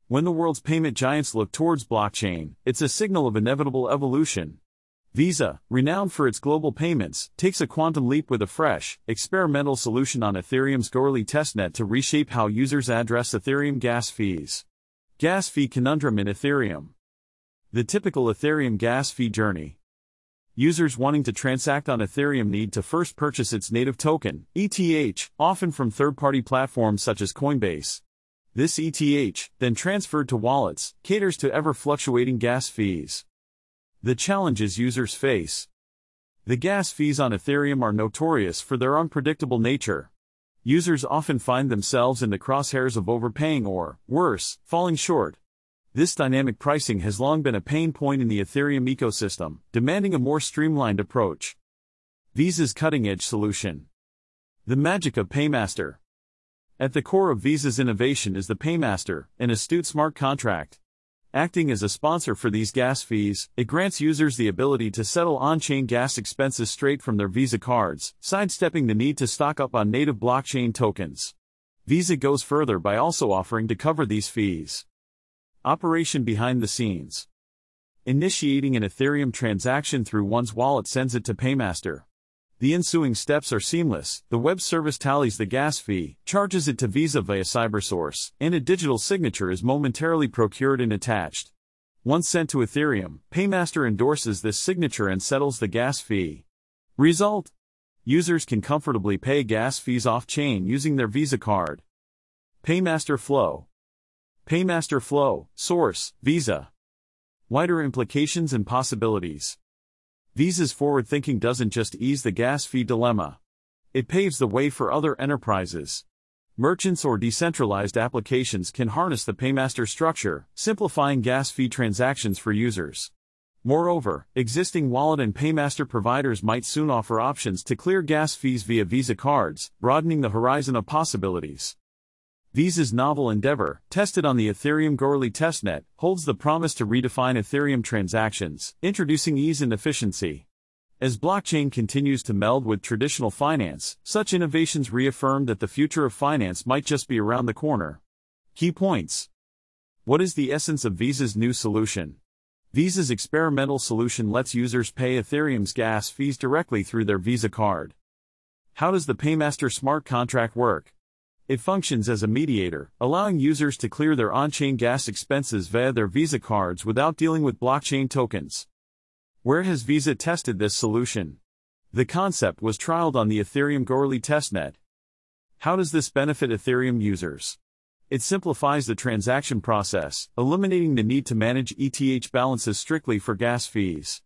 When the world's payment giants look towards blockchain, it's a signal of inevitable evolution. Visa, renowned for its global payments, takes a quantum leap with a fresh, experimental solution on Ethereum's Goerli testnet to reshape how users address Ethereum gas fees. Gas fee conundrum in Ethereum. The typical Ethereum gas fee journey. Users wanting to transact on Ethereum need to first purchase its native token, ETH, often from third-party platforms such as Coinbase. This ETH, then transferred to wallets, caters to ever-fluctuating gas fees. The challenges users face. The gas fees on Ethereum are notorious for their unpredictable nature. Users often find themselves in the crosshairs of overpaying or, worse, falling short. This dynamic pricing has long been a pain point in the Ethereum ecosystem, demanding a more streamlined approach. Visa's cutting-edge solution. The magic of Paymaster. At the core of Visa's innovation is the Paymaster, an astute smart contract. Acting as a sponsor for these gas fees, it grants users the ability to settle on-chain gas expenses straight from their Visa cards, sidestepping the need to stock up on native blockchain tokens. Visa goes further by also offering to cover these fees. Operation behind the scenes. Initiating an Ethereum transaction through one's wallet sends it to Paymaster. The ensuing steps are seamless. The web service tallies the gas fee, charges it to Visa via CyberSource, and a digital signature is momentarily procured and attached. Once sent to Ethereum, Paymaster endorses this signature and settles the gas fee. Result: users can comfortably pay gas fees off-chain using their Visa card. Paymaster Flow. Paymaster Flow, source, Visa. Wider implications and possibilities. Visa's forward thinking doesn't just ease the gas fee dilemma. It paves the way for other enterprises. Merchants or decentralized applications can harness the Paymaster structure, simplifying gas fee transactions for users. Moreover, existing wallet and Paymaster providers might soon offer options to clear gas fees via Visa cards, broadening the horizon of possibilities. Visa's novel endeavor, tested on the Ethereum Goerli testnet, holds the promise to redefine Ethereum transactions, introducing ease and efficiency. As blockchain continues to meld with traditional finance, such innovations reaffirm that the future of finance might just be around the corner. Key points. What is the essence of Visa's new solution? Visa's experimental solution lets users pay Ethereum's gas fees directly through their Visa card. How does the Paymaster smart contract work? It functions as a mediator, allowing users to clear their on-chain gas expenses via their Visa cards without dealing with blockchain tokens. Where has Visa tested this solution? The concept was trialed on the Ethereum Goerli testnet. How does this benefit Ethereum users? It simplifies the transaction process, eliminating the need to manage ETH balances strictly for gas fees.